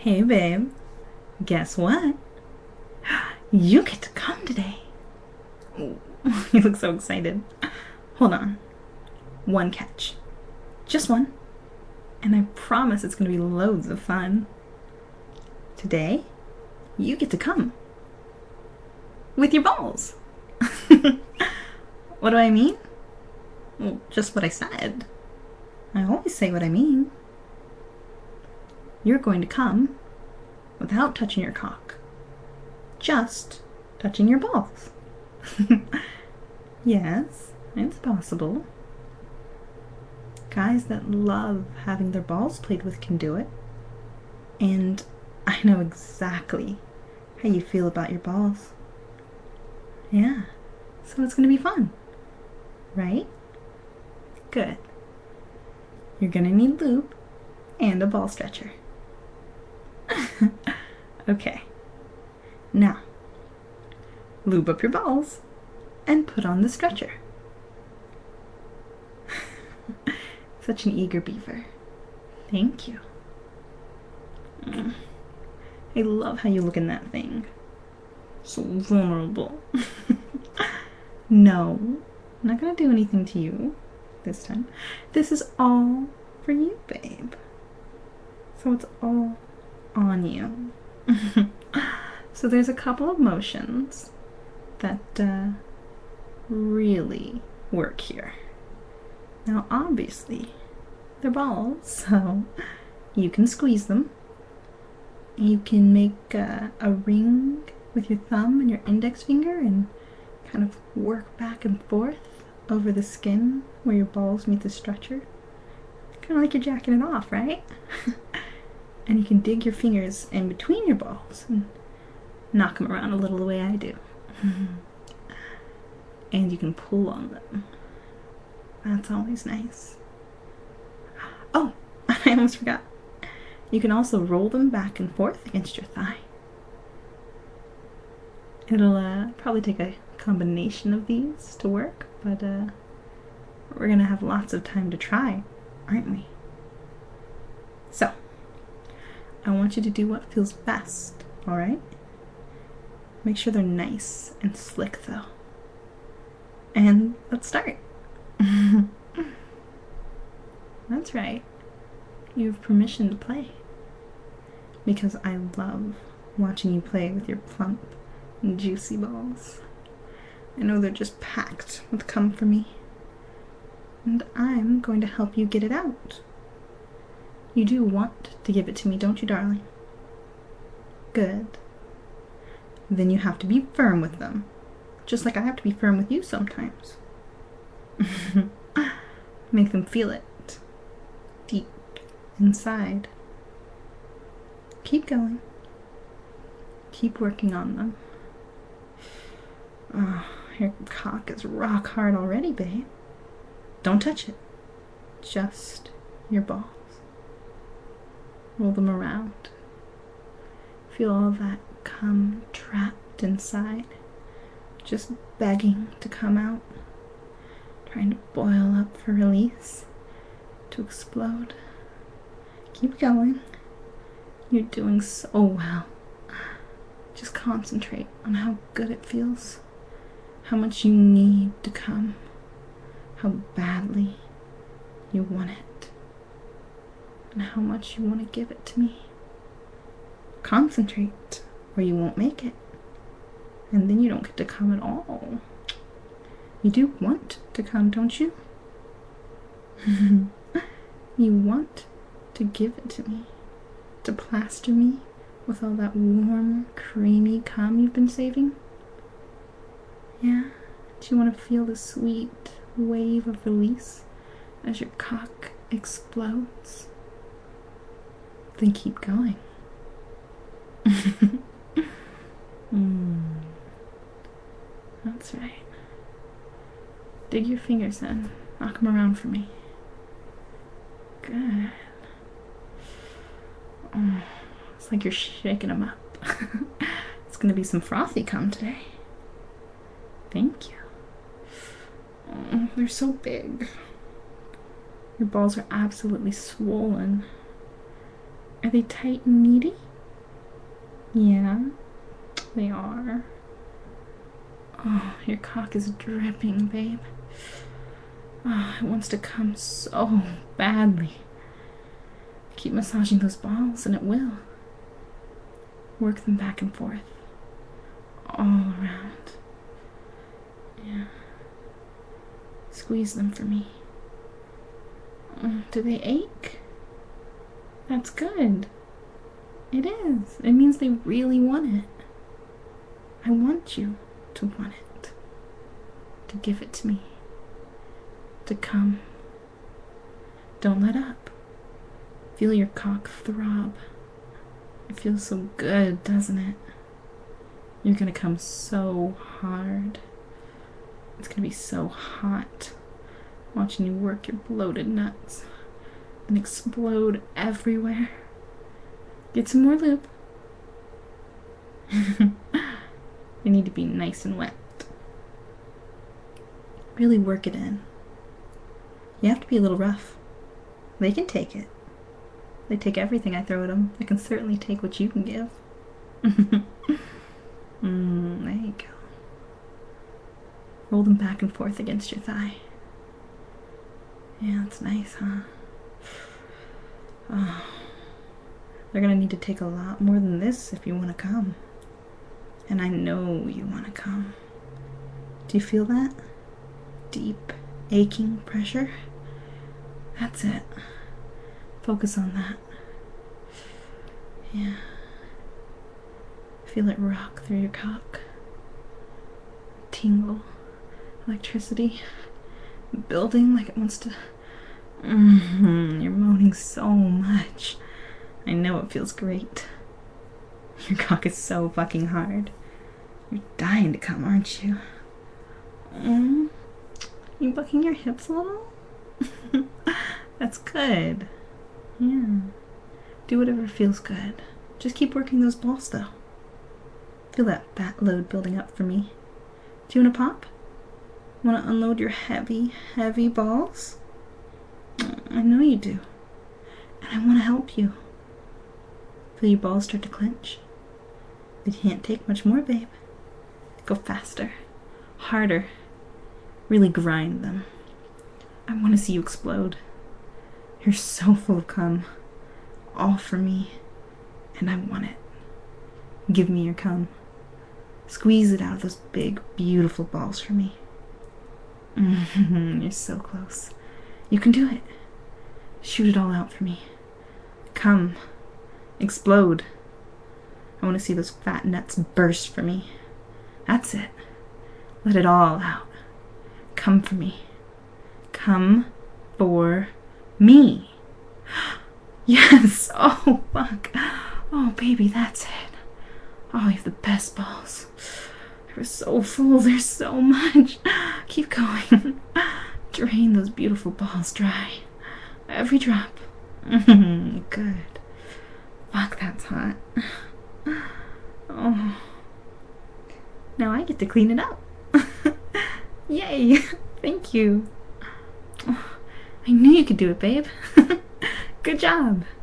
Hey babe, guess what? You get to come today. You look so excited. Hold on. One catch. Just one. And I promise it's gonna be loads of fun. Today, you get to come. With your balls. What do I mean? Well, just what I said. I always say what I mean. You're going to come without touching your cock. Just touching your balls. Yes, it's possible. Guys that love having their balls played with can do it. And I know exactly how you feel about your balls. Yeah, so it's gonna be fun, right? Good. You're gonna need lube and a ball stretcher. Okay. Now, lube up your balls and put on the stretcher. Such an eager beaver. Thank you. I love how you look in that thing. So vulnerable. No, I'm not gonna do anything to you this time. This is all for you, babe. So it's all on you. So there's a couple of motions that really work here. Now obviously they're balls, so you can squeeze them. You can make a ring with your thumb and your index finger and kind of work back and forth over the skin where your balls meet the stretcher. Kind of like you're jacking it off, right? And you can dig your fingers in between your balls and knock them around a little the way I do. And you can pull on them. That's always nice. Oh, I almost forgot. You can also roll them back and forth against your thigh. It'll probably take a combination of these to work, but we're gonna have lots of time to try, aren't we? So, I want you to do what feels best, alright? Make sure they're nice and slick though. And let's start. That's right. You have permission to play. Because I love watching you play with your plump and juicy balls. I know they're just packed with cum for me. And I'm going to help you get it out. You do want to give it to me, don't you, darling? Good. Then you have to be firm with them. Just like I have to be firm with you sometimes. Make them feel it. Deep inside. Keep going. Keep working on them. Oh, your cock is rock hard already, babe. Don't touch it. Just your balls. Roll them around. Feel all that cum trapped inside. Just begging to come out. Trying to boil up for release. To explode. Keep going. You're doing so well. Just concentrate on how good it feels. How much you need to come. How badly you want it. And how much you want to give it to me. Concentrate or you won't make it. And then you don't get to come at all. You do want to come, don't you? You want to give it to me. To plaster me with all that warm, creamy cum you've been saving? Yeah? Do you want to feel the sweet wave of release as your cock explodes? Then keep going. That's right. Dig your fingers in. Knock them around for me. Good. Oh, it's like you're shaking them up. It's gonna be some frothy cum today. Thank you. Oh, they're so big. Your balls are absolutely swollen. Are they tight and meaty? Yeah, they are. Oh, your cock is dripping, babe. Oh, it wants to come so badly. Keep massaging those balls and it will. Work them back and forth. All around. Yeah. Squeeze them for me. Do they ache? That's good. It is. It means they really want it. I want you to want it. To give it to me. To come. Don't let up. Feel your cock throb. It feels so good, doesn't it? You're gonna come so hard. It's gonna be so hot. Watching you work your bloated nuts and explode everywhere. Get some more lube. They need to be nice and wet. Really work it in. You have to be a little rough. They can take it. They take everything I throw at them. They can certainly take what you can give. There you go. Roll them back and forth against your thigh. Yeah, that's nice, huh? Oh. They're gonna need to take a lot more than this if you want to come. And I know you want to come. Do you feel that? Deep, aching pressure? That's it. Focus on that. Yeah. Feel it rock through your cock. Tingle. Electricity. Building like it wants to... You're moaning so much. I know it feels great. Your cock is so fucking hard. You're dying to come, aren't you? You bucking your hips a little? That's good. Yeah. Do whatever feels good. Just keep working those balls, though. Feel that fat load building up for me. Do you want to pop? Want to unload your heavy, heavy balls? I know you do. And I want to help you. Feel your balls start to clench? They can't take much more, babe. Go faster. Harder. Really grind them. I want to see you explode. You're so full of cum. All for me. And I want it. Give me your cum. Squeeze it out of those big, beautiful balls for me. You're so close. You can do it. Shoot it all out for me. Come. Explode. I want to see those fat nuts burst for me. That's it. Let it all out. Come for me. Come for me. Yes. Oh, fuck. Oh, baby, that's it. Oh, you have the best balls. They're so full. There's so much. Keep going. Drain those beautiful balls dry. Every drop. Good. Fuck, that's hot. Oh. Now I get to clean it up. Yay. Thank you. Oh, I knew you could do it, babe. Good job.